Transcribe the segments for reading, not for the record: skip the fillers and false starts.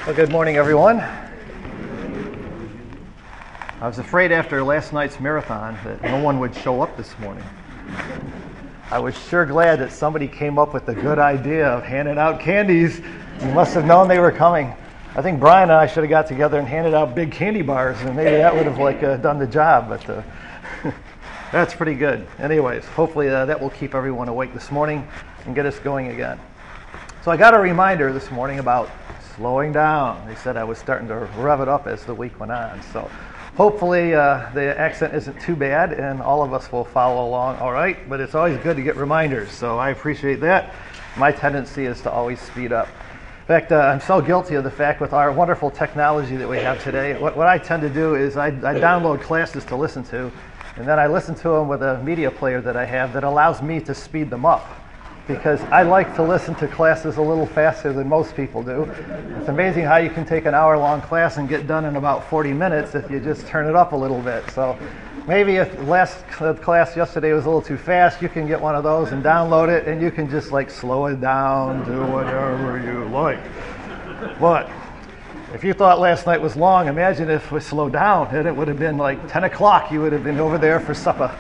Well, good morning, everyone. I was afraid after last night's marathon that no one would show up this morning. I was sure glad that somebody came up with the good idea of handing out candies. You must have known they were coming. I think Brian and I should have got together and handed out big candy bars, and maybe that would have done the job, but that's pretty good. Anyways, hopefully that will keep everyone awake this morning and get us going again. So I got a reminder this morning about slowing down. They said I was starting to rev it up as the week went on. So hopefully the accent isn't too bad and all of us will follow along all right. But it's always good to get reminders, so I appreciate that. My tendency is to always speed up. In fact, I'm so guilty of the fact with our wonderful technology that we have today. What I tend to do is I download classes to listen to, and then I listen to them with a media player that I have that allows me to speed them up, because I like to listen to classes a little faster than most people do. It's amazing how you can take an hour-long class and get done in about 40 minutes if you just turn it up a little bit. So maybe if the last class yesterday was a little too fast, you can get one of those and download it, and you can just slow it down, do whatever you like. But if you thought last night was long, imagine if we slowed down and it would have been 10 o'clock. You would have been over there for supper.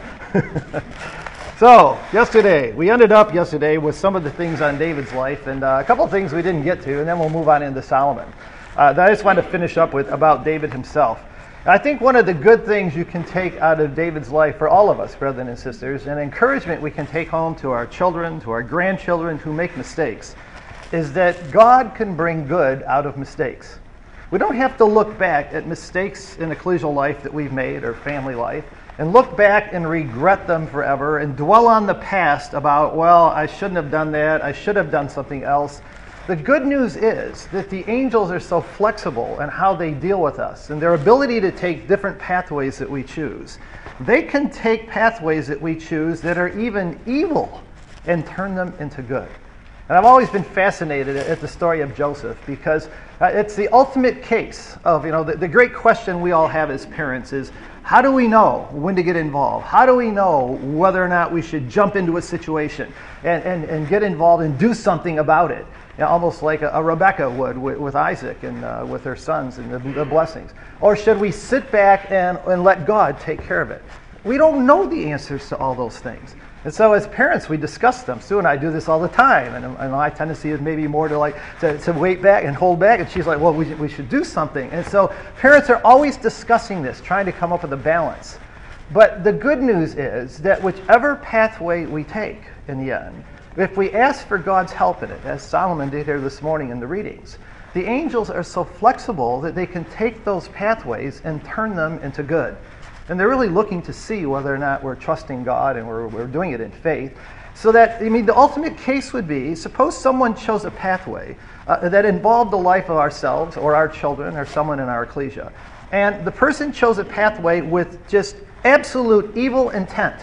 So, we ended up yesterday with some of the things on David's life, and a couple of things we didn't get to, and then we'll move on into Solomon. I just want to finish up with about David himself. I think one of the good things you can take out of David's life for all of us, brethren and sisters, and encouragement we can take home to our children, to our grandchildren who make mistakes, is that God can bring good out of mistakes. We don't have to look back at mistakes in ecclesial life that we've made or family life and look back and regret them forever and dwell on the past about, well, I shouldn't have done that, I should have done something else. The good news is that the angels are so flexible in how they deal with us and their ability to take different pathways that we choose. They can take pathways that we choose that are even evil and turn them into good. And I've always been fascinated at the story of Joseph because it's the ultimate case of, the great question we all have as parents is, how do we know when to get involved? How do we know whether or not we should jump into a situation and get involved and do something about it? Almost like a Rebecca would with Isaac and with her sons and the blessings. Or should we sit back and let God take care of it? We don't know the answers to all those things. And so as parents, we discuss them. Sue and I do this all the time. And my tendency is maybe more to wait back and hold back. And she's like, well, we should do something. And so parents are always discussing this, trying to come up with a balance. But the good news is that whichever pathway we take in the end, if we ask for God's help in it, as Solomon did here this morning in the readings, the angels are so flexible that they can take those pathways and turn them into good. And they're really looking to see whether or not we're trusting God and we're doing it in faith. So that, the ultimate case would be, suppose someone chose a pathway that involved the life of ourselves or our children or someone in our ecclesia. And the person chose a pathway with just absolute evil intent.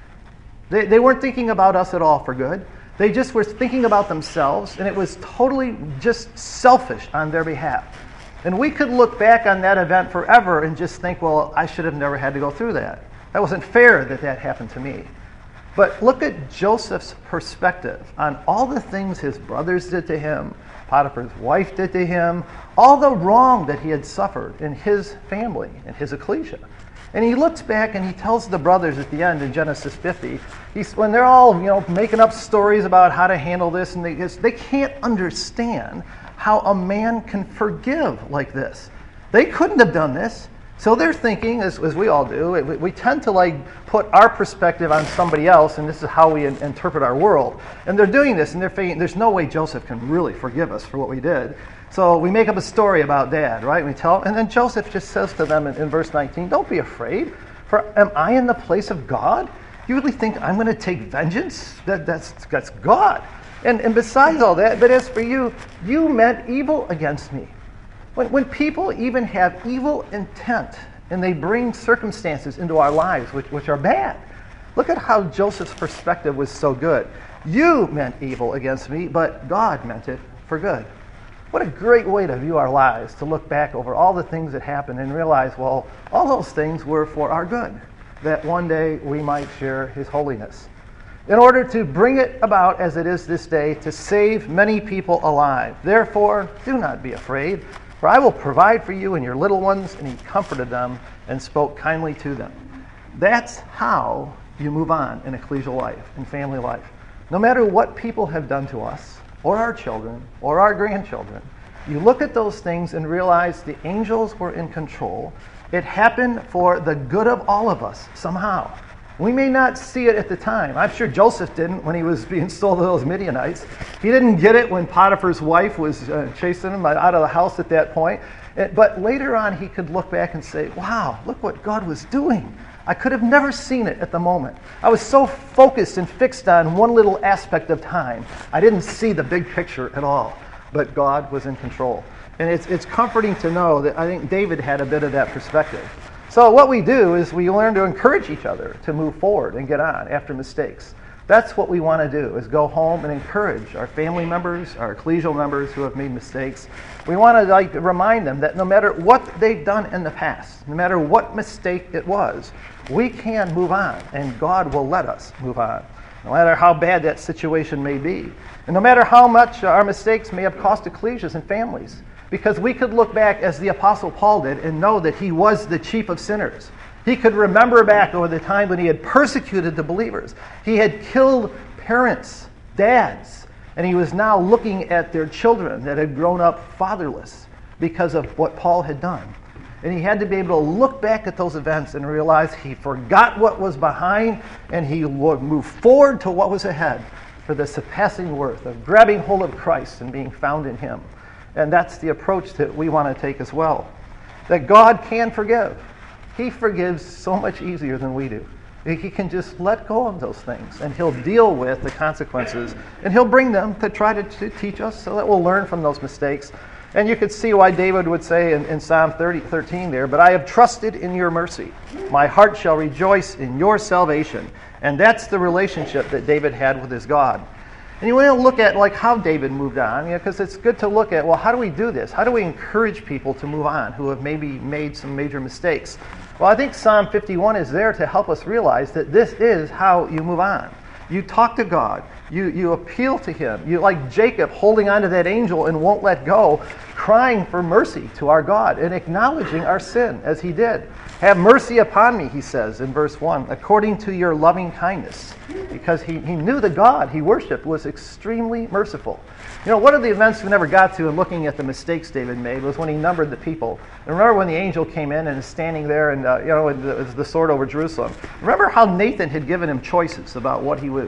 They weren't thinking about us at all for good. They just were thinking about themselves, and it was totally just selfish on their behalf. And we could look back on that event forever and just think, well, I should have never had to go through that. That wasn't fair that happened to me. But look at Joseph's perspective on all the things his brothers did to him, Potiphar's wife did to him, all the wrong that he had suffered in his family, in his ecclesia. And he looks back and he tells the brothers at the end in Genesis 50, when they're all making up stories about how to handle this, and they can't understand how a man can forgive like this. They couldn't have done this. So they're thinking, as we all do, we tend to put our perspective on somebody else, and this is how we interpret our world. And they're doing this, and they're thinking, there's no way Joseph can really forgive us for what we did. So we make up a story about Dad, right? We tell, and then Joseph just says to them in verse 19, don't be afraid, for am I in the place of God? You really think I'm going to take vengeance? That's God. And besides all that, but as for you, you meant evil against me. When people even have evil intent and they bring circumstances into our lives which are bad, look at how Joseph's perspective was so good. You meant evil against me, but God meant it for good. What a great way to view our lives, to look back over all the things that happened and realize, well, all those things were for our good, that one day we might share His holiness. In order to bring it about as it is this day, to save many people alive. Therefore, do not be afraid. For I will provide for you and your little ones. And he comforted them and spoke kindly to them. That's how you move on in ecclesial life, in family life. No matter what people have done to us, or our children, or our grandchildren, you look at those things and realize the angels were in control. It happened for the good of all of us, somehow. We may not see it at the time. I'm sure Joseph didn't when he was being sold to those Midianites. He didn't get it when Potiphar's wife was chasing him out of the house at that point. But later on, he could look back and say, wow, look what God was doing. I could have never seen it at the moment. I was so focused and fixed on one little aspect of time. I didn't see the big picture at all. But God was in control. And it's comforting to know that I think David had a bit of that perspective. So what we do is we learn to encourage each other to move forward and get on after mistakes. That's what we want to do, is go home and encourage our family members, our ecclesial members who have made mistakes. We want to remind them that no matter what they've done in the past, no matter what mistake it was, we can move on, and God will let us move on, no matter how bad that situation may be. And no matter how much our mistakes may have cost ecclesias and families, because we could look back as the Apostle Paul did and know that he was the chief of sinners. He could remember back over the time when he had persecuted the believers. He had killed parents, dads, and he was now looking at their children that had grown up fatherless because of what Paul had done. And he had to be able to look back at those events and realize he forgot what was behind and he would move forward to what was ahead for the surpassing worth of grabbing hold of Christ and being found in him. And that's the approach that we want to take as well. That God can forgive. He forgives so much easier than we do. He can just let go of those things, and he'll deal with the consequences, and he'll bring them to try to teach us so that we'll learn from those mistakes. And you could see why David would say in Psalm 13 there, but I have trusted in your mercy. My heart shall rejoice in your salvation. And that's the relationship that David had with his God. And you want to look at how David moved on, because it's good to look at, how do we do this? How do we encourage people to move on who have maybe made some major mistakes? Well, I think Psalm 51 is there to help us realize that this is how you move on. You talk to God. You appeal to him. You, like Jacob, holding on to that angel and won't let go, crying for mercy to our God and acknowledging our sin as he did. Have mercy upon me, he says in verse 1, according to your loving kindness. Because he knew the God he worshipped was extremely merciful. One of the events we never got to in looking at the mistakes David made was when he numbered the people. And remember when the angel came in and is standing there and, with the sword over Jerusalem. Remember how Nathan had given him choices about what he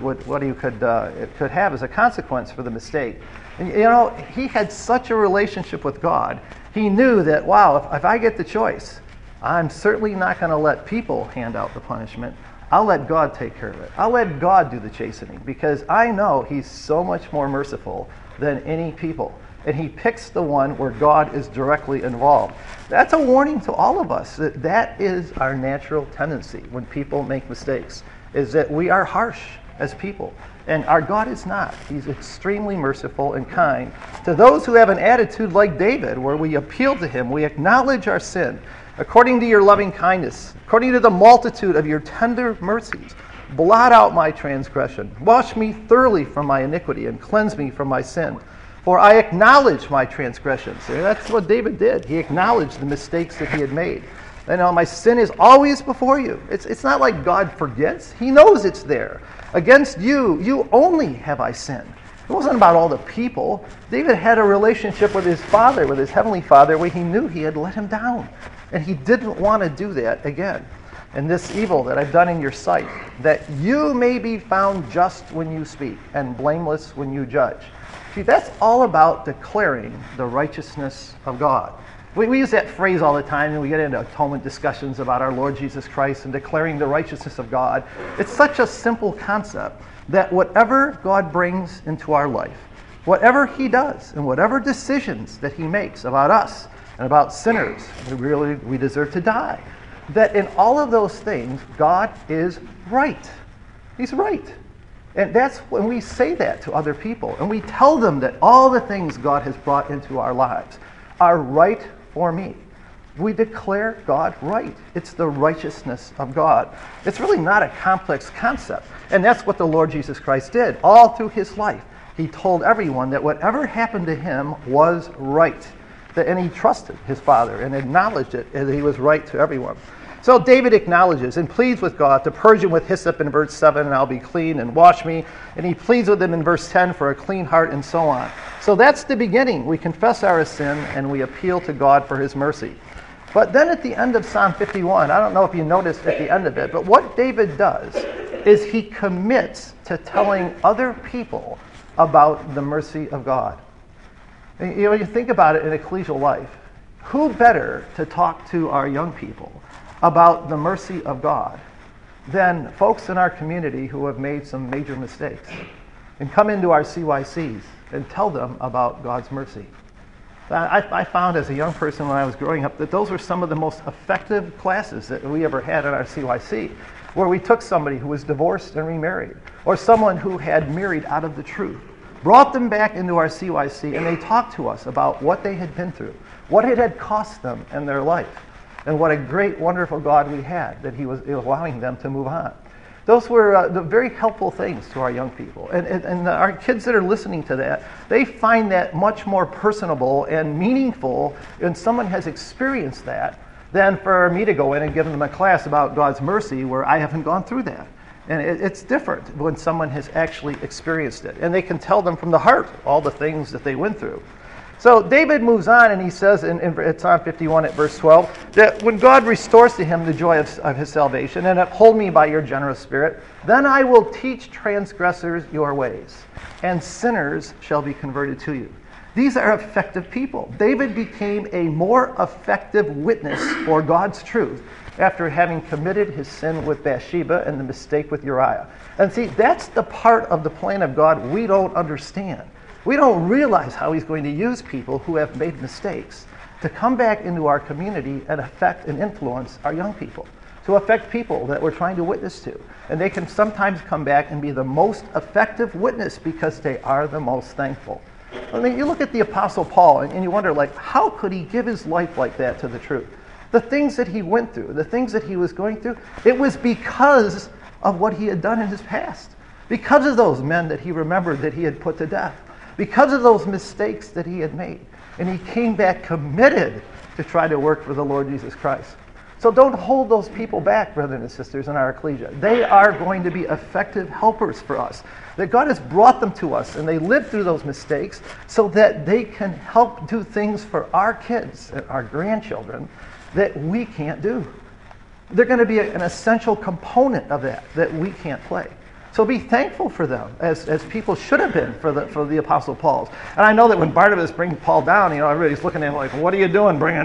could have as a consequence for the mistake. And, he had such a relationship with God. He knew that, if I get the choice, I'm certainly not going to let people hand out the punishment. I'll let God take care of it. I'll let God do the chastening because I know he's so much more merciful than any people. And he picks the one where God is directly involved. That's a warning to all of us that is our natural tendency when people make mistakes, is that we are harsh as people. And our God is not. He's extremely merciful and kind to those who have an attitude like David, where we appeal to him, we acknowledge our sin. According to your loving kindness, according to the multitude of your tender mercies, blot out my transgression. Wash me thoroughly from my iniquity and cleanse me from my sin. For I acknowledge my transgressions. And that's what David did. He acknowledged the mistakes that he had made. My sin is always before you. It's not like God forgets. He knows it's there. Against you only have I sinned. It wasn't about all the people. David had a relationship with his Father, with his Heavenly Father, where he knew he had let him down. And he didn't want to do that again. And this evil that I've done in your sight, that you may be found just when you speak and blameless when you judge. See, that's all about declaring the righteousness of God. We use that phrase all the time, and we get into atonement discussions about our Lord Jesus Christ and declaring the righteousness of God. It's such a simple concept that whatever God brings into our life, whatever he does, and whatever decisions that he makes about us and about sinners, we deserve to die, that in all of those things, God is right. He's right. And that's when we say that to other people, and we tell them that all the things God has brought into our lives are right for me. We declare God right. It's the righteousness of God. It's really not a complex concept. And that's what the Lord Jesus Christ did. All through his life, he told everyone that whatever happened to him was right. And he trusted his father and acknowledged it, and he was right to everyone. So David acknowledges and pleads with God to purge him with hyssop in verse 7, and I'll be clean, and wash me. And he pleads with him in verse 10 for a clean heart, and so on. So that's the beginning. We confess our sin, and we appeal to God for his mercy. But then at the end of Psalm 51, I don't know if you noticed at the end of it, but what David does is he commits to telling other people about the mercy of God. And, you think about it in ecclesial life. Who better to talk to our young people about the mercy of God than folks in our community who have made some major mistakes, and come into our CYCs and tell them about God's mercy? I found as a young person when I was growing up that those were some of the most effective classes that we ever had at our CYC, where we took somebody who was divorced and remarried, or someone who had married out of the truth, brought them back into our CYC, and they talked to us about what they had been through, what it had cost them in their life, and what a great, wonderful God we had, that he was allowing them to move on. Those were the very helpful things to our young people. And our kids that are listening to that, they find that much more personable and meaningful when someone has experienced that than for me to go in and give them a class about God's mercy where I haven't gone through that. And it's different when someone has actually experienced it. And they can tell them from the heart all the things that they went through. So David moves on, and he says in Psalm 51 at verse 12, that when God restores to him the joy of his salvation, and uphold me by your generous spirit, then I will teach transgressors your ways, and sinners shall be converted to you. These are effective people. David became a more effective witness for God's truth after having committed his sin with Bathsheba and the mistake with Uriah. And see, that's the part of the plan of God we don't understand. We don't realize how he's going to use people who have made mistakes to come back into our community and affect and influence our young people, to affect people that we're trying to witness to. And they can sometimes come back and be the most effective witness because they are the most thankful. I mean, you look at the Apostle Paul and you wonder, like, how could he give his life like that to the truth? The things that he went through, the things that he was going through, it was because of what he had done in his past. Because of those men that he remembered that he had put to death. Because of those mistakes that he had made. And he came back committed to try to work for the Lord Jesus Christ. So don't hold those people back, brothers and sisters, in our ecclesia. They are going to be effective helpers for us. That God has brought them to us, and they lived through those mistakes so that they can help do things for our kids and our grandchildren that we can't do. They're going to be an essential component of that we can't play. So be thankful for them, as people should have been for the Apostle Paul. And I know that when Barnabas brings Paul down, everybody's looking at him like, what are you doing bringing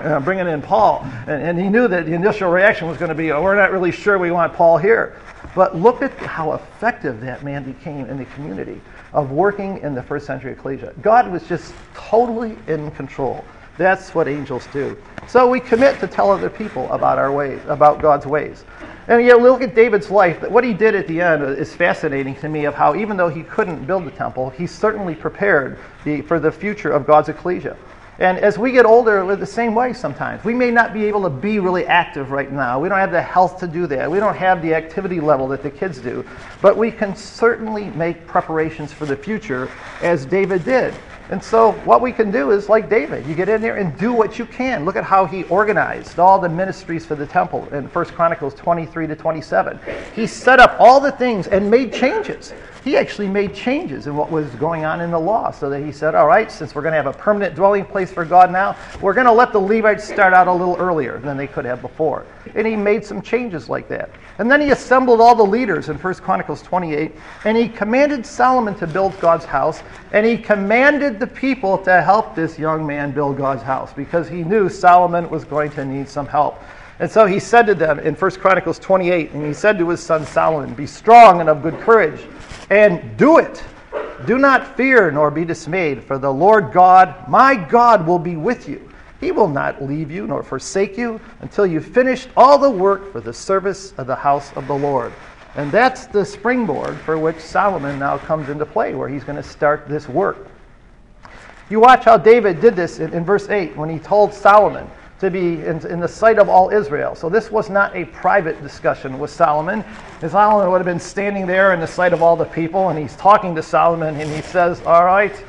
in Paul? And he knew that the initial reaction was going to be, we're not really sure we want Paul here. But look at how effective that man became in the community of working in the first century ecclesia. God was just totally in control. That's what angels do. So we commit to tell other people about our ways, about God's ways. And look at David's life. What he did at the end is fascinating to me, of how even though he couldn't build the temple, he certainly prepared for the future of God's ecclesia. And as we get older, we're the same way sometimes. We may not be able to be really active right now. We don't have the health to do that. We don't have the activity level that the kids do. But we can certainly make preparations for the future, as David did. And so what we can do is like David. You get in there and do what you can. Look at how he organized all the ministries for the temple in 1 Chronicles 23 to 27. He set up all the things and made changes. He actually made changes in what was going on in the law, so that he said, all right, since we're going to have a permanent dwelling place for God now, we're going to let the Levites start out a little earlier than they could have before. And he made some changes like that. And then he assembled all the leaders in 1 Chronicles 28, and he commanded Solomon to build God's house, and he commanded the people to help this young man build God's house, because he knew Solomon was going to need some help. And so he said to them in 1 Chronicles 28, and he said to his son Solomon, be strong and of good courage, and do it. Do not fear nor be dismayed, for the Lord God, my God, will be with you. He will not leave you nor forsake you until you've finished all the work for the service of the house of the Lord. And that's the springboard for which Solomon now comes into play, where he's going to start this work. You watch how David did this in verse 8 when he told Solomon to be in the sight of all Israel. So this was not a private discussion with Solomon. Solomon would have been standing there in the sight of all the people, and he's talking to Solomon, and he says, all right,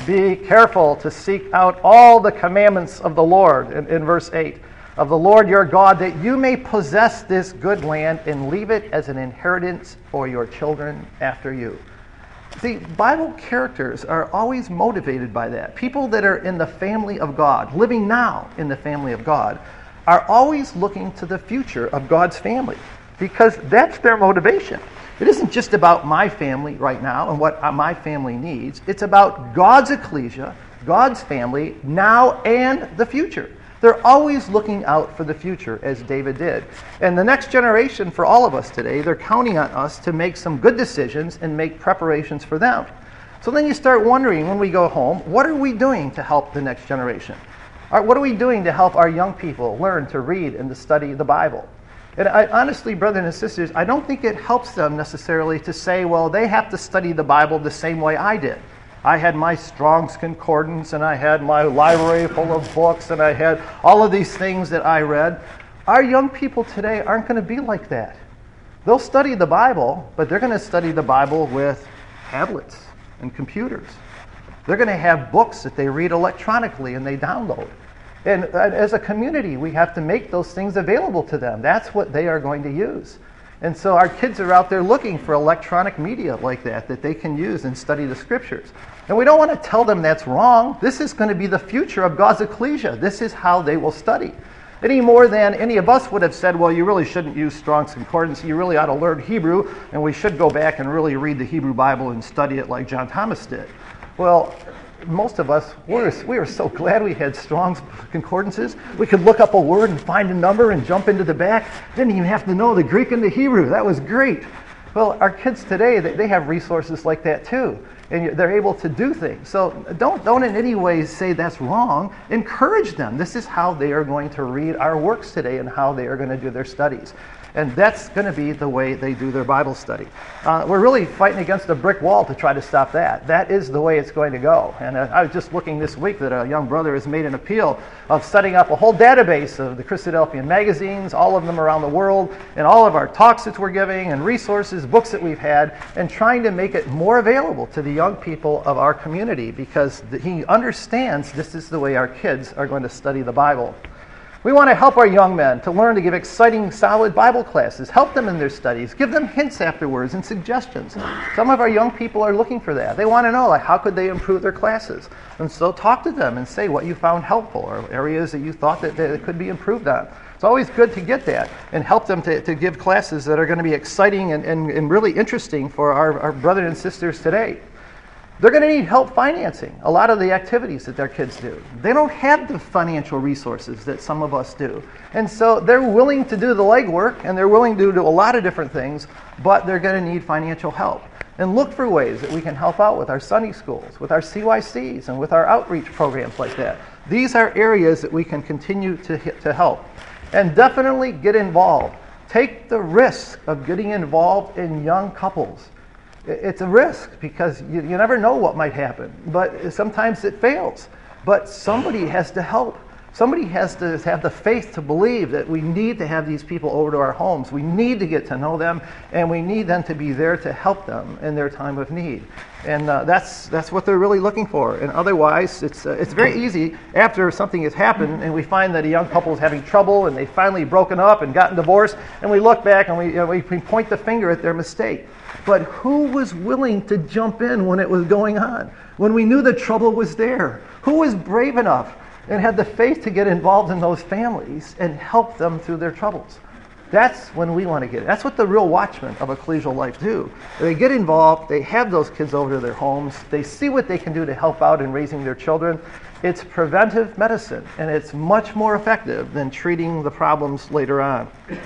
Be careful to seek out all the commandments of the Lord, in verse 8, of the Lord your God, that you may possess this good land and leave it as an inheritance for your children after you. See, Bible characters are always motivated by that. People that are in the family of God, living now in the family of God, are always looking to the future of God's family because that's their motivation. It isn't just about my family right now and what my family needs. It's about God's ecclesia, God's family, now and the future. They're always looking out for the future, as David did. And the next generation, for all of us today, they're counting on us to make some good decisions and make preparations for them. So then you start wondering when we go home, what are we doing to help the next generation? What are we doing to help our young people learn to read and to study the Bible? And honestly, brothers and sisters, I don't think it helps them necessarily to say, well, they have to study the Bible the same way I did. I had my Strong's Concordance, and I had my library full of books, and I had all of these things that I read. Our young people today aren't going to be like that. They'll study the Bible, but they're going to study the Bible with tablets and computers. They're going to have books that they read electronically and they download. And as a community, we have to make those things available to them. That's what they are going to use. And so our kids are out there looking for electronic media like that they can use and study the Scriptures. And we don't want to tell them that's wrong. This is going to be the future of God's ecclesia. This is how they will study. Any more than any of us would have said, well, you really shouldn't use Strong's Concordance. You really ought to learn Hebrew, and we should go back and really read the Hebrew Bible and study it like John Thomas did. Well, most of us, we were so glad we had Strong's Concordances. We could look up a word and find a number and jump into the back. Didn't even have to know the Greek and the Hebrew. That was great. Well, our kids today, they have resources like that too. And they're able to do things. So don't in any way say that's wrong. Encourage them. This is how they are going to read our works today and how they are going to do their studies. And that's going to be the way they do their Bible study. We're really fighting against a brick wall to try to stop that. That is the way it's going to go. And I was just looking this week that a young brother has made an appeal of setting up a whole database of the Christadelphian magazines, all of them around the world, and all of our talks that we're giving, and resources, books that we've had, and trying to make it more available to the young people of our community because he understands this is the way our kids are going to study the Bible. We want to help our young men to learn to give exciting, solid Bible classes, help them in their studies, give them hints afterwards and suggestions. Some of our young people are looking for that. They want to know, like, how could they improve their classes? And so talk to them and say what you found helpful or areas that you thought that could be improved on. It's always good to get that and help them to give classes that are going to be exciting and really interesting for our brothers and sisters today. They're going to need help financing a lot of the activities that their kids do. They don't have the financial resources that some of us do. And so they're willing to do the legwork and they're willing to do a lot of different things, but they're going to need financial help. And look for ways that we can help out with our Sunday schools, with our CYCs, and with our outreach programs like that. These are areas that we can continue to help. And definitely get involved. Take the risk of getting involved in young couples. It's a risk because you never know what might happen, but sometimes it fails. But somebody has to help. Somebody has to have the faith to believe that we need to have these people over to our homes. We need to get to know them, and we need them to be there to help them in their time of need. And that's what they're really looking for. And otherwise, it's very easy after something has happened, and we find that a young couple is having trouble, and they've finally broken up and gotten divorced, and we look back and we point the finger at their mistake. But who was willing to jump in when it was going on? When we knew the trouble was there? Who was brave enough and had the faith to get involved in those families and help them through their troubles? That's when we want to get it. That's what the real watchmen of ecclesial life do. They get involved, they have those kids over to their homes, they see what they can do to help out in raising their children. It's preventive medicine, and it's much more effective than treating the problems later on.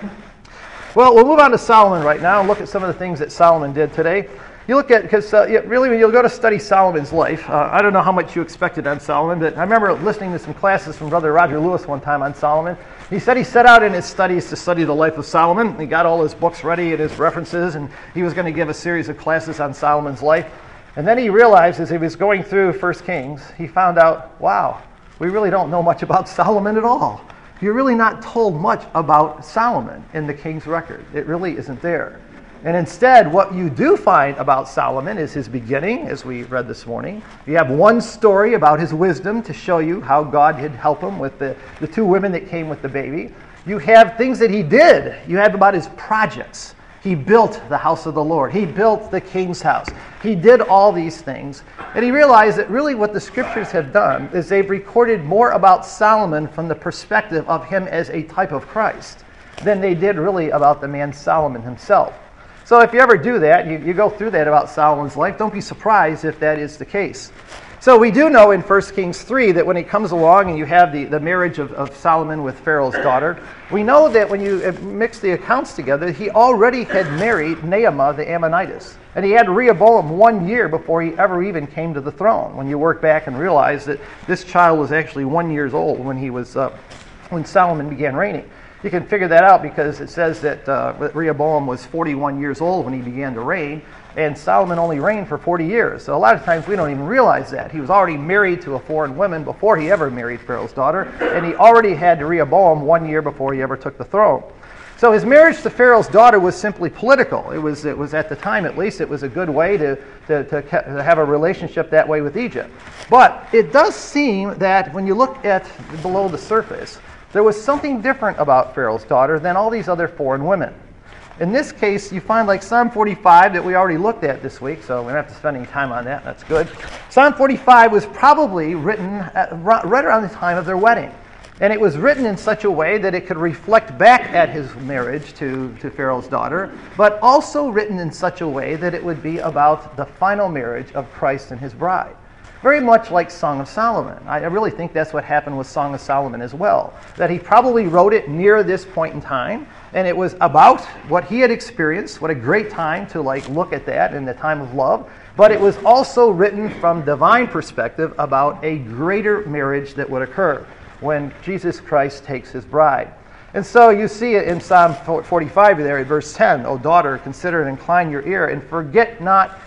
Well, we'll move on to Solomon right now and look at some of the things that Solomon did today. You look at, because really when you'll go to study Solomon's life, I don't know how much you expected on Solomon, but I remember listening to some classes from Brother Roger Lewis one time on Solomon. He said he set out in his studies to study the life of Solomon. He got all his books ready and his references, and he was going to give a series of classes on Solomon's life. And then he realized as he was going through 1 Kings, he found out, wow, we really don't know much about Solomon at all. You're really not told much about Solomon in the King's record. It really isn't there. And instead, what you do find about Solomon is his beginning, as we read this morning. You have one story about his wisdom to show you how God had helped him with the two women that came with the baby. You have things that he did. You have about his projects. He built the house of the Lord. He built the king's house. He did all these things. And he realized that really what the scriptures have done is they've recorded more about Solomon from the perspective of him as a type of Christ than they did really about the man Solomon himself. So if you ever do that, you go through that about Solomon's life, don't be surprised if that is the case. So we do know in 1 Kings 3 that when he comes along and you have the marriage of Solomon with Pharaoh's daughter, we know that when you mix the accounts together, he already had married Naamah the Ammonitess. And he had Rehoboam 1 year before he ever even came to the throne. When you work back and realize that this child was actually 1 year old when Solomon began reigning. You can figure that out because it says that Rehoboam was 41 years old when he began to reign, and Solomon only reigned for 40 years. So a lot of times we don't even realize that. He was already married to a foreign woman before he ever married Pharaoh's daughter, and he already had Rehoboam 1 year before he ever took the throne. So his marriage to Pharaoh's daughter was simply political. It was at the time, at least, it was a good way to have a relationship that way with Egypt. But it does seem that when you look at below the surface, there was something different about Pharaoh's daughter than all these other foreign women. In this case, you find like Psalm 45 that we already looked at this week, so we don't have to spend any time on that. That's good. Psalm 45 was probably written right around the time of their wedding. And it was written in such a way that it could reflect back at his marriage to Pharaoh's daughter, but also written in such a way that it would be about the final marriage of Christ and his bride. Very much like Song of Solomon. I really think that's what happened with Song of Solomon as well. That he probably wrote it near this point in time, and it was about what he had experienced. What a great time to look at that in the time of love. But it was also written from divine perspective about a greater marriage that would occur when Jesus Christ takes his bride. And so you see it in Psalm 45 there in verse 10. O daughter, consider and incline your ear, and forget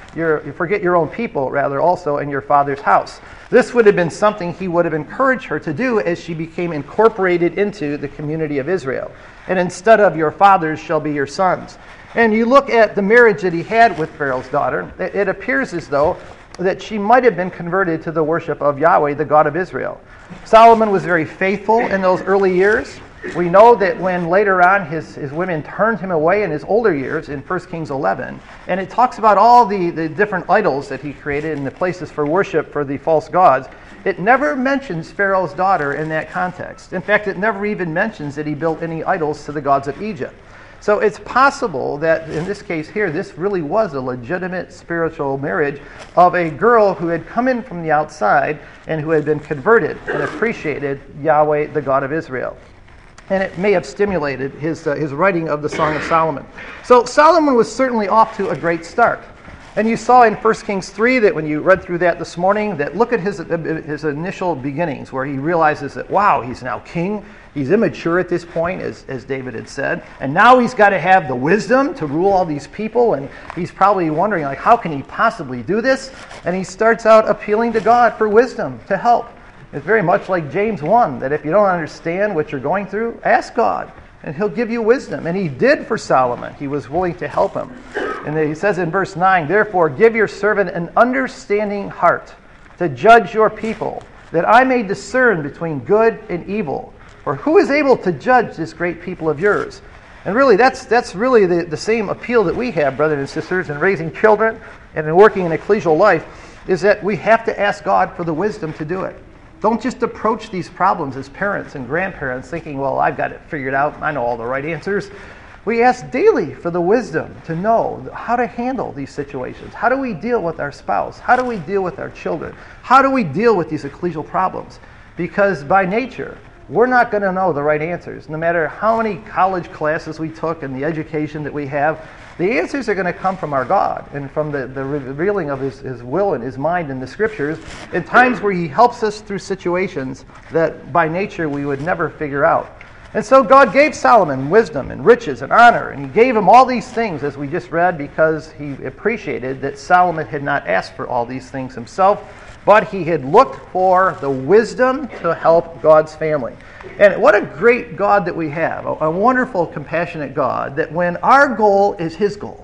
your own people, rather, also, in your father's house. This would have been something he would have encouraged her to do as she became incorporated into the community of Israel. And instead of your fathers shall be your sons. And you look at the marriage that he had with Pharaoh's daughter, it appears as though that she might have been converted to the worship of Yahweh, the God of Israel. Solomon was very faithful in those early years. We know that when later on his women turned him away in his older years in 1 Kings 11, and it talks about all the different idols that he created and the places for worship for the false gods, it never mentions Pharaoh's daughter in that context. In fact, it never even mentions that he built any idols to the gods of Egypt. So it's possible that in this case here, this really was a legitimate spiritual marriage of a girl who had come in from the outside and who had been converted and appreciated Yahweh, the God of Israel. And it may have stimulated his writing of the Song of Solomon. So Solomon was certainly off to a great start. And you saw in 1 Kings 3 that when you read through that this morning, that look at his initial beginnings where he realizes that, wow, he's now king. He's immature at this point, as David had said. And now he's got to have the wisdom to rule all these people. And he's probably wondering, how can he possibly do this? And he starts out appealing to God for wisdom, to help. It's very much like James 1, that if you don't understand what you're going through, ask God, and he'll give you wisdom. And he did for Solomon. He was willing to help him. And he says in verse 9, therefore give your servant an understanding heart to judge your people, that I may discern between good and evil. For who is able to judge this great people of yours? And really, that's really the same appeal that we have, brothers and sisters, in raising children and in working in ecclesial life, is that we have to ask God for the wisdom to do it. Don't just approach these problems as parents and grandparents thinking, well, I've got it figured out. I know all the right answers. We ask daily for the wisdom to know how to handle these situations. How do we deal with our spouse? How do we deal with our children? How do we deal with these ecclesial problems? Because by nature, we're not going to know the right answers. No matter how many college classes we took and the education that we have, the answers are going to come from our God and from the revealing of his will and his mind in the scriptures in times where he helps us through situations that by nature we would never figure out. And so God gave Solomon wisdom and riches and honor, and he gave him all these things, as we just read, because he appreciated that Solomon had not asked for all these things himself, but he had looked for the wisdom to help God's family. And what a great God that we have, a wonderful, compassionate God, that when our goal is his goal,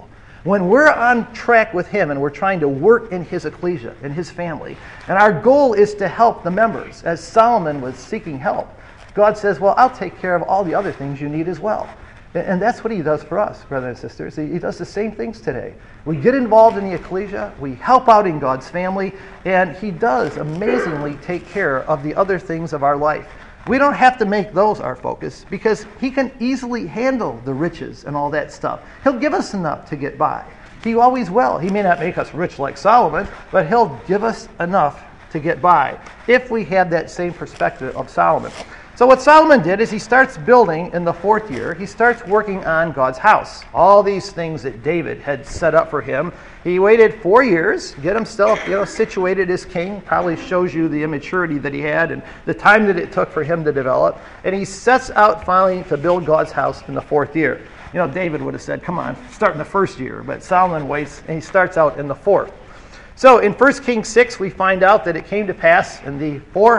When we're on track with him and we're trying to work in his ecclesia, in his family, and our goal is to help the members, as Solomon was seeking help, God says, well, I'll take care of all the other things you need as well. And that's what he does for us, brothers and sisters. He does the same things today. We get involved in the ecclesia, we help out in God's family, and he does amazingly take care of the other things of our life. We don't have to make those our focus because he can easily handle the riches and all that stuff. He'll give us enough to get by. He always will. He may not make us rich like Solomon, but he'll give us enough to get by if we have that same perspective of Solomon. So what Solomon did is he starts building in the 4th year. He starts working on God's house. All these things that David had set up for him. He waited 4 years, get himself situated as king. Probably shows you the immaturity that he had and the time that it took for him to develop. And he sets out finally to build God's house in the 4th year. David would have said, come on, start in the 1st year. But Solomon waits and he starts out in the 4th. So in 1 Kings 6, we find out that it came to pass in the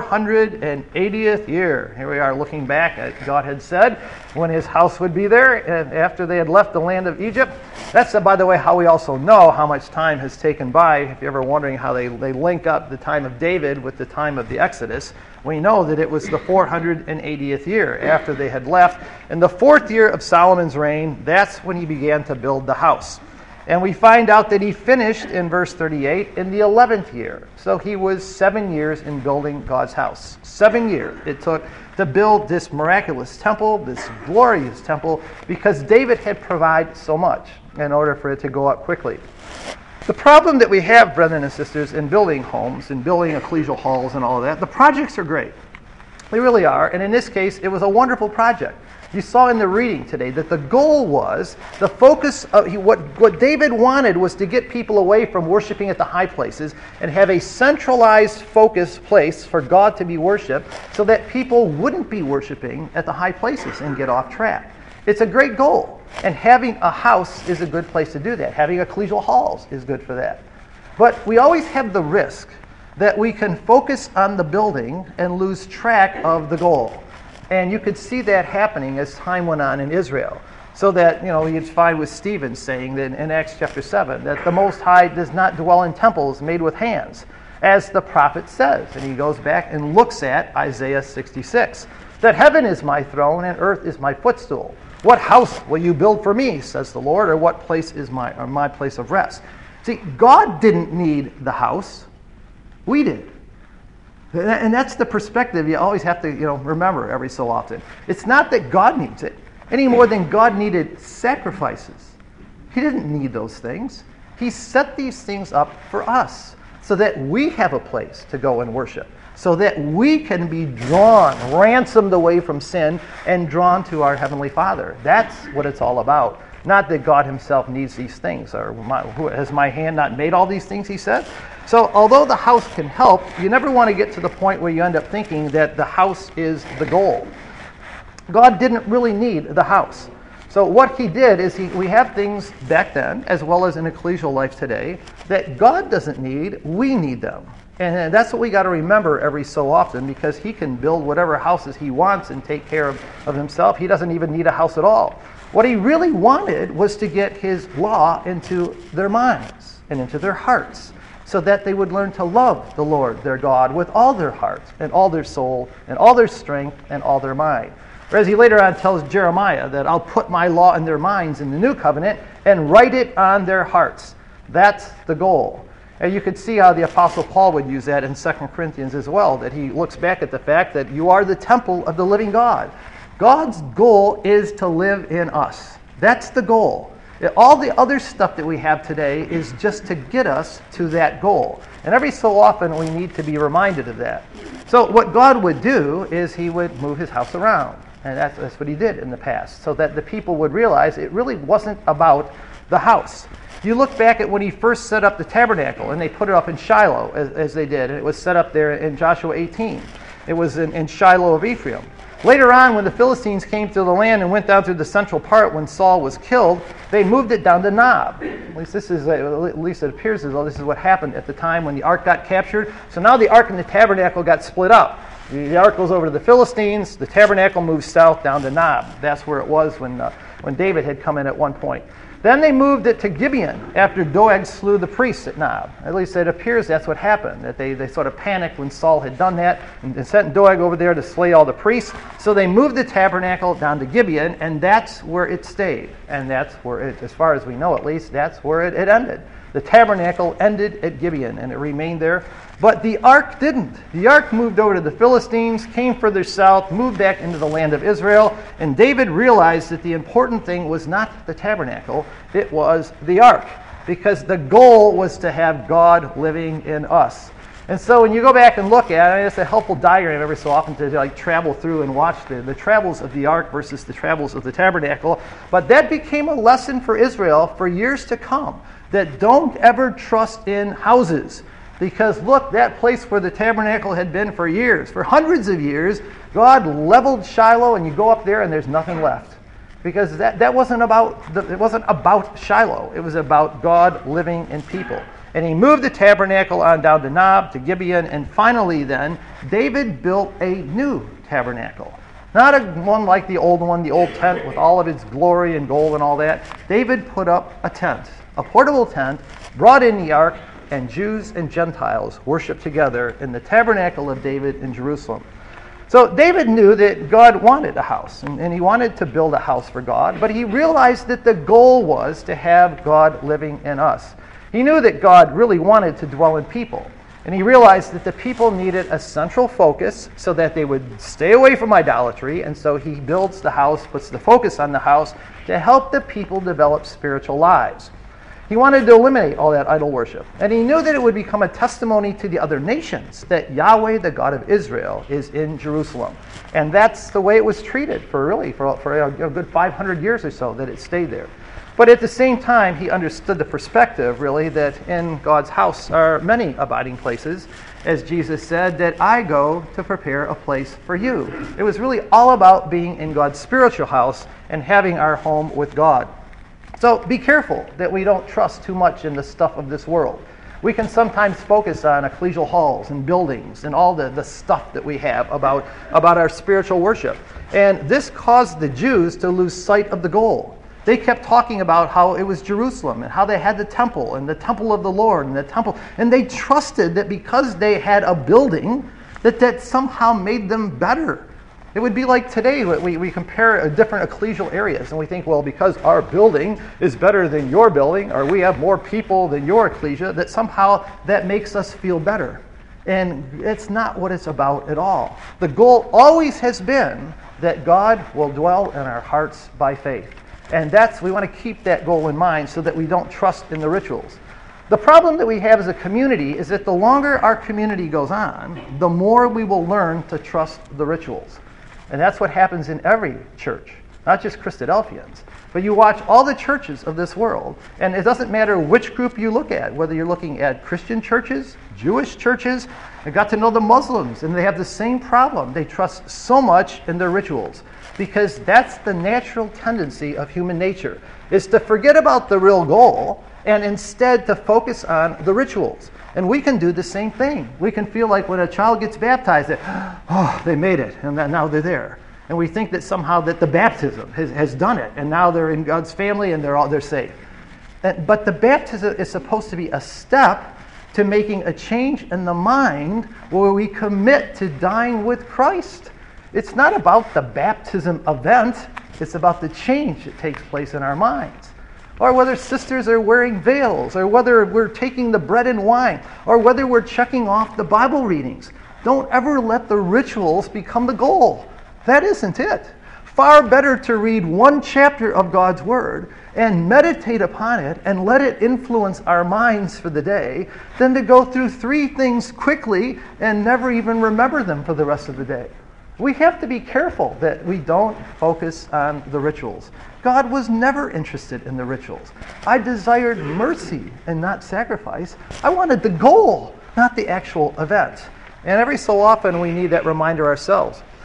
480th year. Here we are looking back at God had said when his house would be there and after they had left the land of Egypt. That's, by the way, how we also know how much time has taken by. If you're ever wondering how they link up the time of David with the time of the Exodus, we know that it was the 480th year after they had left. In the 4th year of Solomon's reign, that's when he began to build the house. And we find out that he finished in verse 38 in the 11th year. So he was 7 years in building God's house. 7 years it took to build this miraculous temple, this glorious temple, because David had provided so much in order for it to go up quickly. The problem that we have, brethren and sisters, in building homes and building ecclesial halls and all of that, the projects are great. They really are. And in this case, it was a wonderful project. You saw in the reading today that the goal was, the focus of what David wanted was to get people away from worshiping at the high places and have a centralized focus place for God to be worshipped so that people wouldn't be worshiping at the high places and get off track. It's a great goal. And having a house is a good place to do that. Having ecclesial halls is good for that. But we always have the risk that we can focus on the building and lose track of the goal. And you could see that happening as time went on in Israel. So that, you'd find with Stephen saying that in Acts chapter 7, that the Most High does not dwell in temples made with hands, as the prophet says. And he goes back and looks at Isaiah 66, that heaven is my throne and earth is my footstool. What house will you build for me, says the Lord, or what place is my place of rest? See, God didn't need the house. We did. And that's the perspective you always have to remember every so often. It's not that God needs it any more than God needed sacrifices. He didn't need those things. He set these things up for us so that we have a place to go and worship, so that we can be drawn, ransomed away from sin, and drawn to our Heavenly Father. That's what it's all about. Not that God himself needs these things, or has my hand not made all these things, he said. So although the house can help, you never want to get to the point where you end up thinking that the house is the goal. God didn't really need the house. So what he did is we have things back then, as well as in ecclesial life today, that God doesn't need, we need them. And that's what we got to remember every so often, because he can build whatever houses he wants and take care of himself. He doesn't even need a house at all. What he really wanted was to get his law into their minds and into their hearts, so that they would learn to love the Lord their God with all their heart and all their soul and all their strength and all their mind. Whereas he later on tells Jeremiah that I'll put my law in their minds in the new covenant and write it on their hearts. That's the goal. And you could see how the Apostle Paul would use that in 2 Corinthians as well, that he looks back at the fact that you are the temple of the living God. God's goal is to live in us. That's the goal. All the other stuff that we have today is just to get us to that goal. And every so often we need to be reminded of that. So what God would do is he would move his house around. And that's what he did in the past, so that the people would realize it really wasn't about the house. You look back at when he first set up the tabernacle, and they put it up in Shiloh, as they did. And it was set up there in Joshua 18. It was in Shiloh of Ephraim. Later on, when the Philistines came to the land and went down through the central part when Saul was killed, they moved it down to Nob. At least it appears as though this is what happened at the time when the ark got captured. So now the ark and the tabernacle got split up. The ark goes over to the Philistines. The tabernacle moves south down to Nob. That's where it was when David had come in at one point. Then they moved it to Gibeon after Doeg slew the priests at Nob. At least it appears that's what happened, that they sort of panicked when Saul had done that and sent Doeg over there to slay all the priests. So they moved the tabernacle down to Gibeon, and that's where it stayed. And that's where it, as far as we know at least, that's where it ended. The tabernacle ended at Gibeon, and it remained there. But the ark didn't. The ark moved over to the Philistines, came further south, moved back into the land of Israel, and David realized that the important thing was not the tabernacle, it was the ark, because the goal was to have God living in us. And so when you go back and look at it, it's a helpful diagram every so often to travel through and watch the travels of the ark versus the travels of the tabernacle. But that became a lesson for Israel for years to come, that don't ever trust in houses. Because look, that place where the tabernacle had been for years, for hundreds of years, God leveled Shiloh, and you go up there and there's nothing left. Because that wasn't about Shiloh. It was about God living in people. And he moved the tabernacle on down to Nob, to Gibeon, and finally then, David built a new tabernacle. Not one like the old one, the old tent with all of its glory and gold and all that. David put up a tent, a portable tent, brought in the ark, and Jews and Gentiles worshiped together in the tabernacle of David in Jerusalem. So David knew that God wanted a house, and he wanted to build a house for God, but he realized that the goal was to have God living in us. He knew that God really wanted to dwell in people, and he realized that the people needed a central focus so that they would stay away from idolatry, and so he builds the house, puts the focus on the house to help the people develop spiritual lives. He wanted to eliminate all that idol worship. And he knew that it would become a testimony to the other nations that Yahweh, the God of Israel, is in Jerusalem. And that's the way it was treated for a good 500 years or so that it stayed there. But at the same time, he understood the perspective, really, that in God's house are many abiding places. As Jesus said, that I go to prepare a place for you. It was really all about being in God's spiritual house and having our home with God. So be careful that we don't trust too much in the stuff of this world. We can sometimes focus on ecclesial halls and buildings and all the stuff that we have about our spiritual worship. And this caused the Jews to lose sight of the goal. They kept talking about how it was Jerusalem and how they had the temple and the temple of the Lord and the temple. And they trusted that because they had a building, that somehow made them better. It would be like today, we compare different ecclesial areas, and we think, well, because our building is better than your building, or we have more people than your ecclesia, that somehow that makes us feel better. And it's not what it's about at all. The goal always has been that God will dwell in our hearts by faith. And we want to keep that goal in mind so that we don't trust in the rituals. The problem that we have as a community is that the longer our community goes on, the more we will learn to trust the rituals. And that's what happens in every church, not just Christadelphians. But you watch all the churches of this world, and it doesn't matter which group you look at, whether you're looking at Christian churches, Jewish churches. I got to know the Muslims, and they have the same problem. They trust so much in their rituals, because that's the natural tendency of human nature, is to forget about the real goal and instead to focus on the rituals. And we can do the same thing. We can feel like when a child gets baptized, that, oh, they made it, and now they're there. And we think that somehow that the baptism has done it, and now they're in God's family and they're safe. But the baptism is supposed to be a step to making a change in the mind where we commit to dying with Christ. It's not about the baptism event. It's about the change that takes place in our minds. Or whether sisters are wearing veils, or whether we're taking the bread and wine, or whether we're checking off the Bible readings. Don't ever let the rituals become the goal. That isn't it. Far better to read one chapter of God's Word and meditate upon it and let it influence our minds for the day than to go through 3 things quickly and never even remember them for the rest of the day. We have to be careful that we don't focus on the rituals. God was never interested in the rituals. I desired mercy and not sacrifice. I wanted the goal, not the actual event. And every so often we need that reminder ourselves.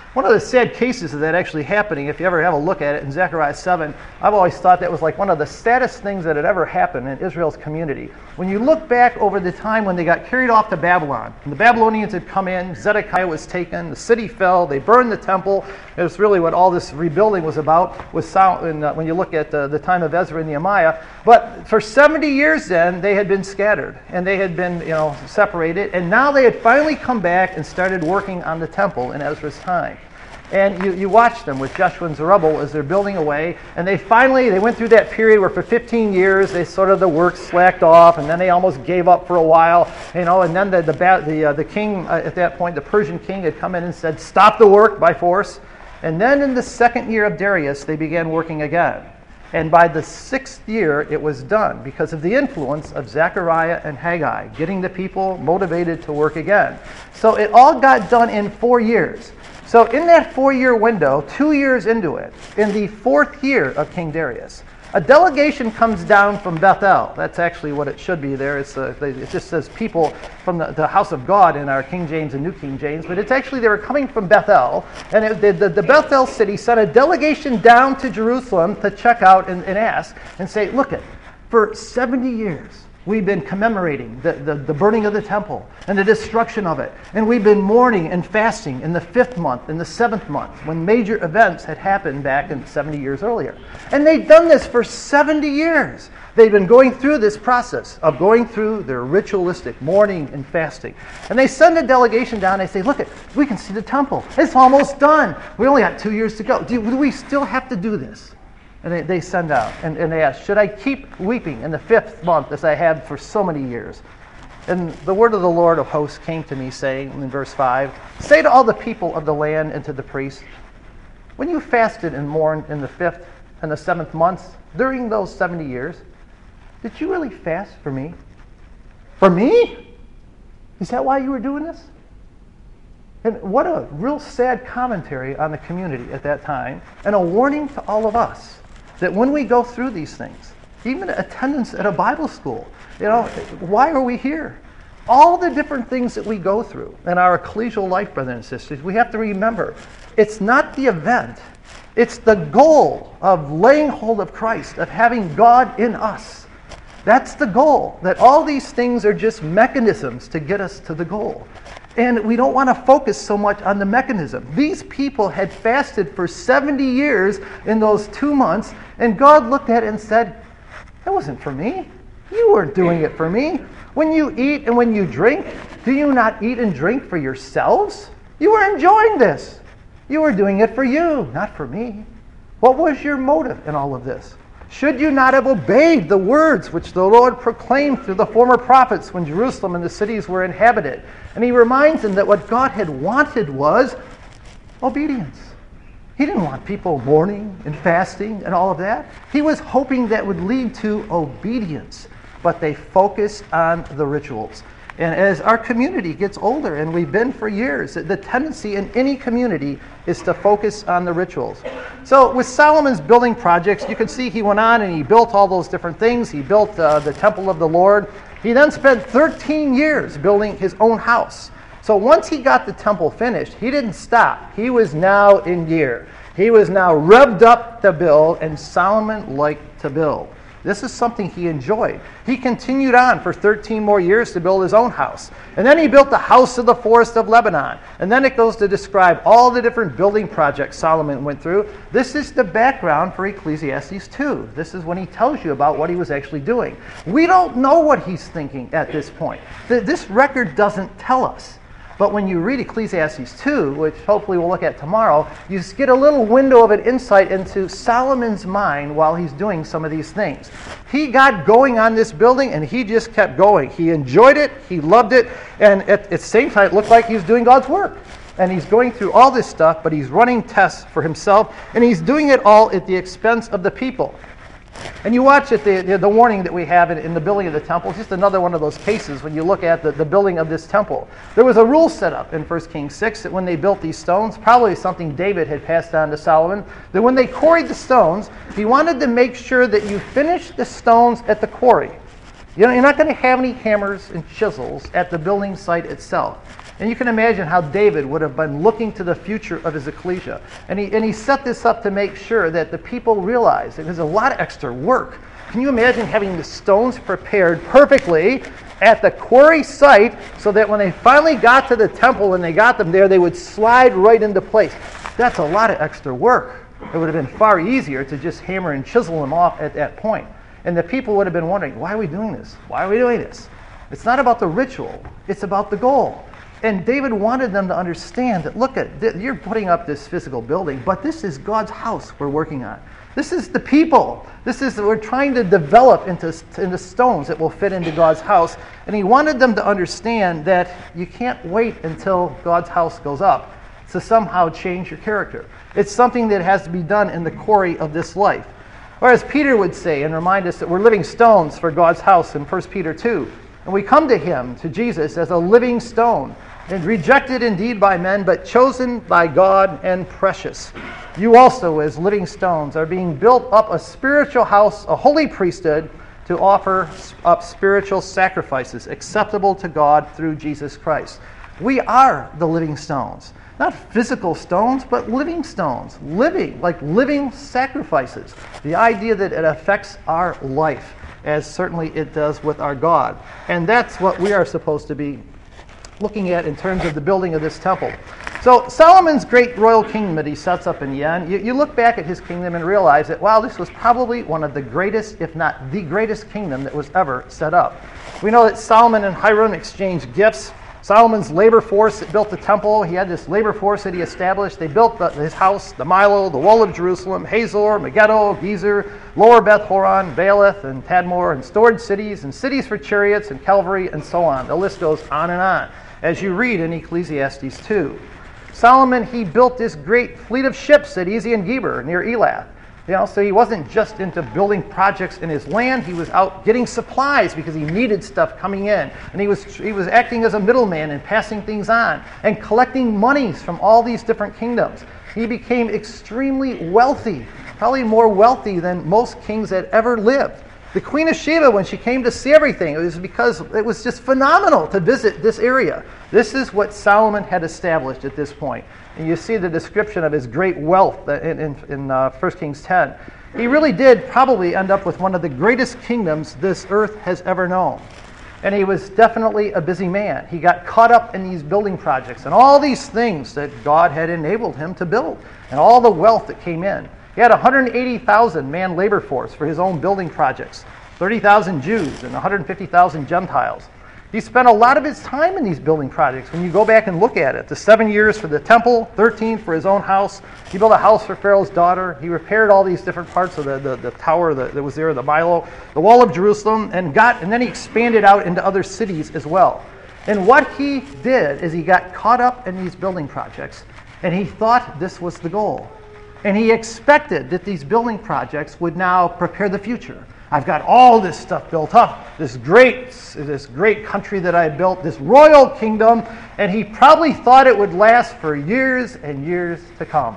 One of the sad cases of that actually happening, if you ever have a look at it in Zechariah 7, I've always thought that was like one of the saddest things that had ever happened in Israel's community. When you look back over the time when they got carried off to Babylon, and the Babylonians had come in, Zedekiah was taken, the city fell, they burned the temple. It was really what all this rebuilding was about when you look at the time of Ezra and Nehemiah. But for 70 years then, they had been scattered, and they had been separated, and now they had finally come back and started working on the temple in Ezra's time. And you watch them with Joshua and Zerubbabel as they're building away, and they went through that period where for 15 years the work slacked off, and then they almost gave up for a while, and then the king at that point, the Persian king, had come in and said, "Stop the work by force." And then in the second year of Darius, they began working again. And by the 6th year, it was done because of the influence of Zechariah and Haggai, getting the people motivated to work again. So it all got done in 4 years. So in that 4-year window, 2 years into it, in the 4th year of King Darius, a delegation comes down from Bethel. That's actually what it should be there. It just says people from the house of God in our King James and New King James, but it's actually they were coming from Bethel. And the Bethel city sent a delegation down to Jerusalem to check out and ask and say, look, for 70 years, we've been commemorating the burning of the temple and the destruction of it. And we've been mourning and fasting in the 5th month, in the 7th month, when major events had happened back in 70 years earlier. And they'd done this for 70 years. They'd been going through this process of going through their ritualistic mourning and fasting. And they send a delegation down and they say, look, we can see the temple. It's almost done. We only got 2 years to go. Do we still have to do this? And they send out, and they ask, should I keep weeping in the 5th month as I have for so many years? And the word of the Lord of hosts came to me, saying in verse 5, say to all the people of the land and to the priests, when you fasted and mourned in the 5th and the 7th months during those 70 years, did you really fast for me? For me? Is that why you were doing this? And what a real sad commentary on the community at that time, and a warning to all of us that when we go through these things, even attendance at a Bible school, why are we here? All the different things that we go through in our ecclesial life, brothers and sisters, we have to remember, it's not the event, it's the goal of laying hold of Christ, of having God in us. That's the goal, that all these things are just mechanisms to get us to the goal. And we don't want to focus so much on the mechanism. These people had fasted for 70 years in those 2 months, and God looked at it and said, that wasn't for me. You weren't doing it for me. When you eat and when you drink, do you not eat and drink for yourselves? You were enjoying this. You were doing it for you, not for me. What was your motive in all of this? Should you not have obeyed the words which the Lord proclaimed through the former prophets when Jerusalem and the cities were inhabited? And he reminds them that what God had wanted was obedience. He didn't want people mourning and fasting and all of that. He was hoping that would lead to obedience, but they focused on the rituals. And as our community gets older, and we've been for years, the tendency in any community is to focus on the rituals. So with Solomon's building projects, you can see he went on and he built all those different things. He built the temple of the Lord. He then spent 13 years building his own house. So once he got the temple finished, he didn't stop. He was now in gear. He was now revved up to build, and Solomon liked to build. This is something he enjoyed. He continued on for 13 more years to build his own house. And then he built the house of the forest of Lebanon. And then it goes to describe all the different building projects Solomon went through. This is the background for Ecclesiastes 2. This is when he tells you about what he was actually doing. We don't know what he's thinking at this point. This record doesn't tell us. But when you read Ecclesiastes 2, which hopefully we'll look at tomorrow, you just get a little window of an insight into Solomon's mind while he's doing some of these things. He got going on this building, and he just kept going. He enjoyed it, he loved it, and at the same time it looked like he was doing God's work. And he's going through all this stuff, but he's running tests for himself, and he's doing it all at the expense of the people. And you watch it, the warning that we have in the building of the temple. It's just another one of those cases when you look at the building of this temple. There was a rule set up in 1 Kings 6 that when they built these stones, probably something David had passed on to Solomon, that when they quarried the stones, he wanted to make sure that you finish the stones at the quarry. You're not going to have any hammers and chisels at the building site itself. And you can imagine how David would have been looking to the future of his ecclesia. And he set this up to make sure that the people realize it was a lot of extra work. Can you imagine having the stones prepared perfectly at the quarry site so that when they finally got to the temple and they got them there, they would slide right into place? That's a lot of extra work. It would have been far easier to just hammer and chisel them off at that point. And the people would have been wondering, why are we doing this? Why are we doing this? It's not about the ritual. It's about the goal. And David wanted them to understand that, look, you're putting up this physical building, but this is God's house we're working on. This is the people. We're trying to develop into stones that will fit into God's house. And he wanted them to understand that you can't wait until God's house goes up to somehow change your character. It's something that has to be done in the quarry of this life. Or as Peter would say and remind us that we're living stones for God's house in 1 Peter 2. And we come to him, to Jesus, as a living stone, and rejected indeed by men, but chosen by God and precious. You also, as living stones, are being built up a spiritual house, a holy priesthood, to offer up spiritual sacrifices acceptable to God through Jesus Christ. We are the living stones. Not physical stones, but living stones. Living sacrifices. The idea that it affects our life, as certainly it does with our God. And that's what we are supposed to be looking at in terms of the building of this temple. So Solomon's great royal kingdom that he sets up in the end, you look back at his kingdom and realize that, wow, this was probably one of the greatest, if not the greatest kingdom that was ever set up. We know that Solomon and Hiram exchanged gifts. Solomon's labor force that built the temple, he had this labor force that he established. They built his house, the Milo, the wall of Jerusalem, Hazor, Megiddo, Gezer, Lower Beth Horon, Baalath, and Tadmor, and stored cities, and cities for chariots, and Calvary, and so on. The list goes on and on, as you read in Ecclesiastes 2. Solomon, he built this great fleet of ships at Ezion Geber near Elath. So he wasn't just into building projects in his land. He was out getting supplies because he needed stuff coming in. And he was acting as a middleman and passing things on and collecting monies from all these different kingdoms. He became extremely wealthy, probably more wealthy than most kings that ever lived. The Queen of Sheba, when she came to see everything, it was because it was just phenomenal to visit this area. This is what Solomon had established at this point. And you see the description of his great wealth in 1 Kings 10. He really did probably end up with one of the greatest kingdoms this earth has ever known. And he was definitely a busy man. He got caught up in these building projects and all these things that God had enabled him to build and all the wealth that came in. He had a 180,000 man labor force for his own building projects, 30,000 Jews and 150,000 Gentiles. He spent a lot of his time in these building projects. When you go back and look at it, the 7 years for the temple, 13 for his own house. He built a house for Pharaoh's daughter. He repaired all these different parts of the tower that was there, the Milo, the wall of Jerusalem, and then he expanded out into other cities as well. And what he did is he got caught up in these building projects, and he thought this was the goal. And he expected that these building projects would now prepare the future. I've got all this stuff built up, this great country that I built, this royal kingdom, and he probably thought it would last for years and years to come.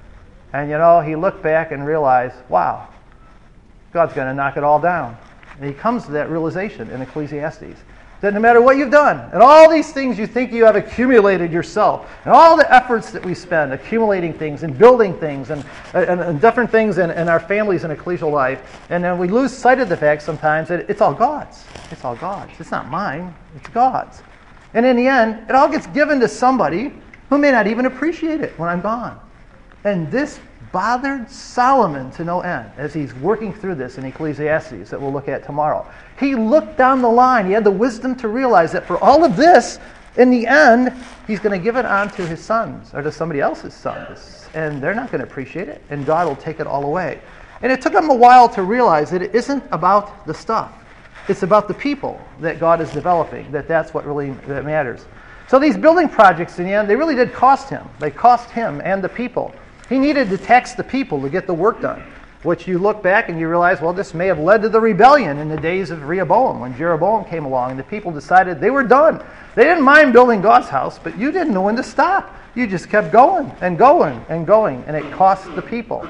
And he looked back and realized, wow, God's going to knock it all down. And he comes to that realization in Ecclesiastes. That no matter what you've done, and all these things you think you have accumulated yourself, and all the efforts that we spend accumulating things and building things and different things in our families and ecclesial life, and then we lose sight of the fact sometimes that it's all God's. It's all God's. It's not mine. It's God's. And in the end, it all gets given to somebody who may not even appreciate it when I'm gone. And this bothered Solomon to no end as he's working through this in Ecclesiastes that we'll look at tomorrow. He looked down the line. He had the wisdom to realize that for all of this, in the end, he's going to give it on to his sons or to somebody else's sons. And they're not going to appreciate it, and God will take it all away. And it took him a while to realize that it isn't about the stuff. It's about the people that God is developing, that's what really that matters. So these building projects, in the end, they really did cost him. They cost him and the people. He needed to tax the people to get the work done, which you look back and you realize, well, this may have led to the rebellion in the days of Rehoboam, when Jeroboam came along and the people decided they were done. They didn't mind building God's house, but you didn't know when to stop. You just kept going and going and going, and it cost the people.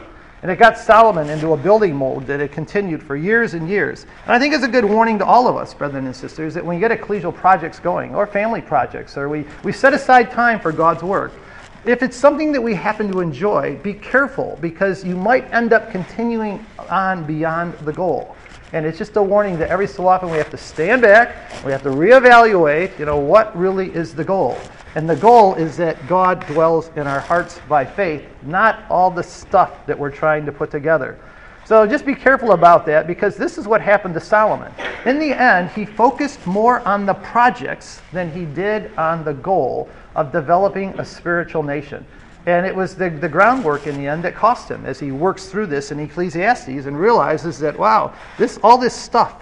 And it got Solomon into a building mold that it continued for years and years. And I think it's a good warning to all of us, brethren and sisters, that when we get ecclesial projects going, or family projects, or we set aside time for God's work, if it's something that we happen to enjoy, be careful, because you might end up continuing on beyond the goal. And it's just a warning that every so often we have to stand back, we have to reevaluate, what really is the goal. And the goal is that God dwells in our hearts by faith, not all the stuff that we're trying to put together. So just be careful about that, because this is what happened to Solomon. In the end, he focused more on the projects than he did on the goal of developing a spiritual nation. And it was the groundwork in the end that cost him as he works through this in Ecclesiastes and realizes that, wow, all this stuff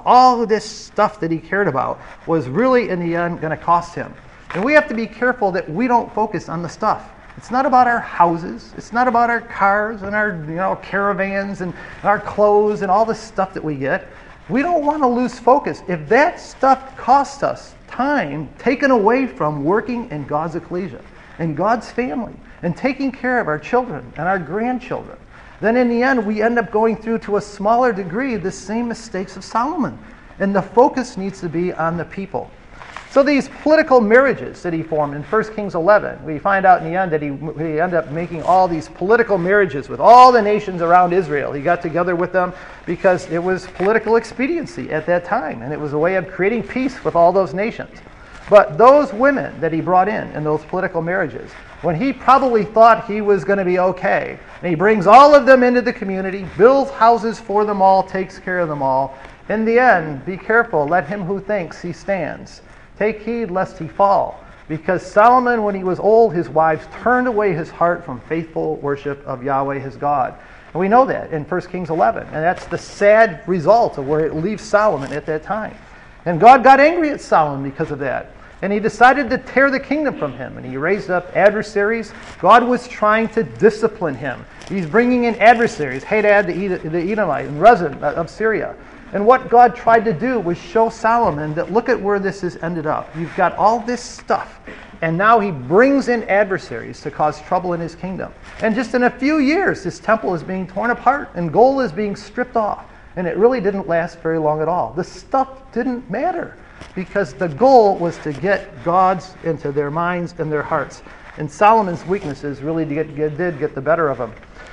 that he cared about was really in the end going to cost him. And we have to be careful that we don't focus on the stuff. It's not about our houses. It's not about our cars and our caravans and our clothes and all the stuff that we get. We don't want to lose focus. If that stuff costs us time taken away from working in God's ecclesia and God's family and taking care of our children and our grandchildren, then in the end we end up going through to a smaller degree the same mistakes of Solomon. And the focus needs to be on the people. So these political marriages that he formed in 1 Kings 11, we find out in the end that he ended up making all these political marriages with all the nations around Israel. He got together with them because it was political expediency at that time, and it was a way of creating peace with all those nations. But those women that he brought in those political marriages, when he probably thought he was going to be okay, and he brings all of them into the community, builds houses for them all, takes care of them all, in the end, be careful, let him who thinks he stands take heed lest he fall. Because Solomon, when he was old, his wives turned away his heart from faithful worship of Yahweh his God. And we know that in 1 Kings 11. And that's the sad result of where it leaves Solomon at that time. And God got angry at Solomon because of that. And he decided to tear the kingdom from him. And he raised up adversaries. God was trying to discipline him. He's bringing in adversaries. Hadad the Edomite and Rezin of Syria. And what God tried to do was show Solomon that look at where this has ended up. You've got all this stuff, and now he brings in adversaries to cause trouble in his kingdom. And just in a few years, this temple is being torn apart, and gold is being stripped off. And it really didn't last very long at all. The stuff didn't matter, because the goal was to get God's into their minds and their hearts. And Solomon's weaknesses really did get the better of him.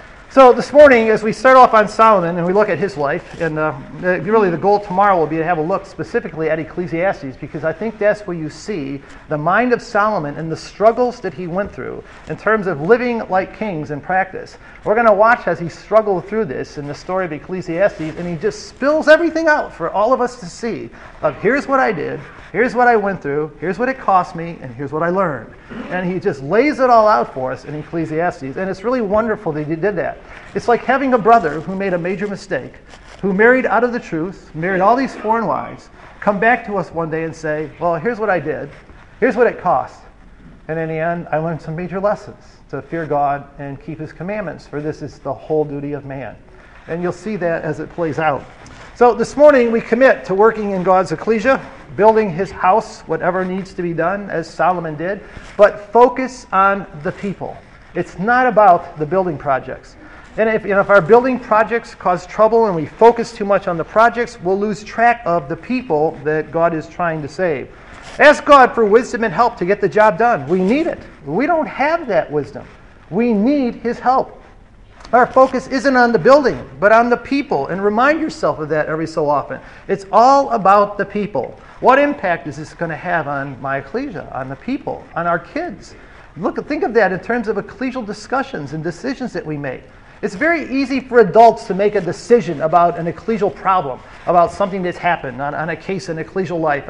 So this morning, as we start off on Solomon and we look at his life, and really the goal tomorrow will be to have a look specifically at Ecclesiastes, because I think that's where you see the mind of Solomon and the struggles that he went through in terms of living like kings in practice. We're going to watch as he struggled through this in the story of Ecclesiastes, and he just spills everything out for all of us to see of here's what I did, here's what I went through, here's what it cost me, and here's what I learned. And he just lays it all out for us in Ecclesiastes, and it's really wonderful that he did that. It's like having a brother who made a major mistake, who married out of the truth, married all these foreign wives, come back to us one day and say, well, here's what I did, here's what it cost. And in the end, I learned some major lessons to fear God and keep his commandments, for this is the whole duty of man. And you'll see that as it plays out. So this morning we commit to working in God's ecclesia, building his house, whatever needs to be done, as Solomon did, but focus on the people. It's not about the building projects. And if our building projects cause trouble and we focus too much on the projects, we'll lose track of the people that God is trying to save. Ask God for wisdom and help to get the job done. We need it. We don't have that wisdom. We need his help. Our focus isn't on the building, but on the people. And remind yourself of that every so often. It's all about the people. What impact is this going to have on my ecclesia, on the people, on our kids? Think of that in terms of ecclesial discussions and decisions that we make. It's very easy for adults to make a decision about an ecclesial problem, about something that's happened on a case in ecclesial life.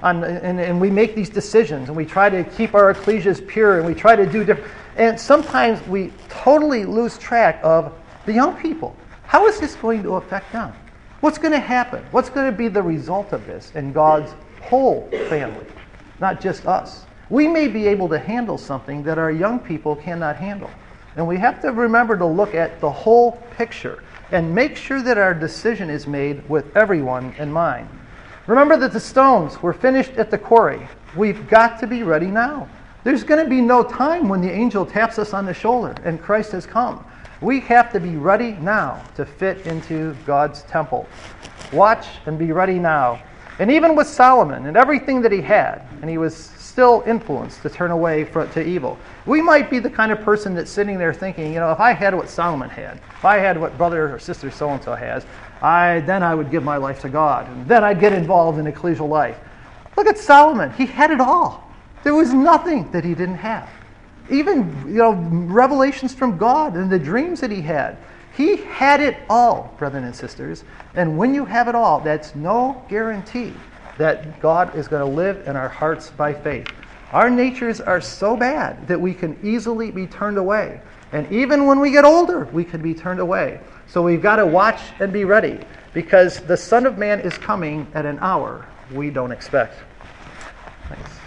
And we make these decisions, and we try to keep our ecclesias pure, and we try to do different. And sometimes we totally lose track of the young people. How is this going to affect them? What's going to happen? What's going to be the result of this in God's whole family, not just us? We may be able to handle something that our young people cannot handle. And we have to remember to look at the whole picture and make sure that our decision is made with everyone in mind. Remember that the stones were finished at the quarry. We've got to be ready now. There's going to be no time when the angel taps us on the shoulder and Christ has come. We have to be ready now to fit into God's temple. Watch and be ready now. And even with Solomon and everything that he had, and he was still influenced to turn away to evil. We might be the kind of person that's sitting there thinking, if I had what Solomon had, if I had what brother or sister so-and-so has, then I would give my life to God, and then I'd get involved in ecclesial life. Look at Solomon. He had it all. There was nothing that he didn't have. Even, revelations from God and the dreams that he had. He had it all, brethren and sisters. And when you have it all, that's no guarantee that God is going to live in our hearts by faith. Our natures are so bad that we can easily be turned away. And even when we get older, we can be turned away. So we've got to watch and be ready, because the Son of Man is coming at an hour we don't expect. Thanks.